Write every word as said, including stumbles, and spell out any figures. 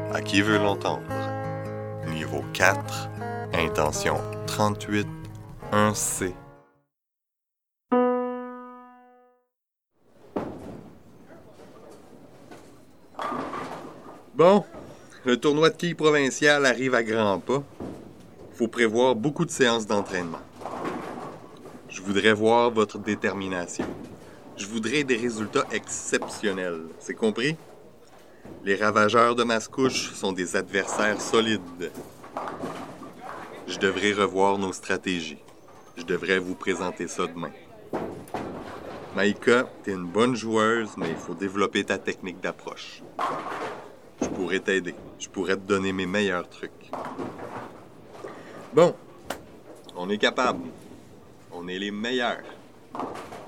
À qui veut l'entendre? Niveau quatre, intention trente-huit, un C. Bon, le tournoi de quilles provincial arrive à grands pas. Faut prévoir beaucoup de séances d'entraînement. Je voudrais voir votre détermination. Je voudrais des résultats exceptionnels. C'est compris? Les ravageurs de Mascouche sont des adversaires solides. Je devrais revoir nos stratégies. Je devrais vous présenter ça demain. Maïka, t'es une bonne joueuse, mais il faut développer ta technique d'approche. Je pourrais t'aider. Je pourrais te donner mes meilleurs trucs. Bon, on est capable. On est les meilleurs.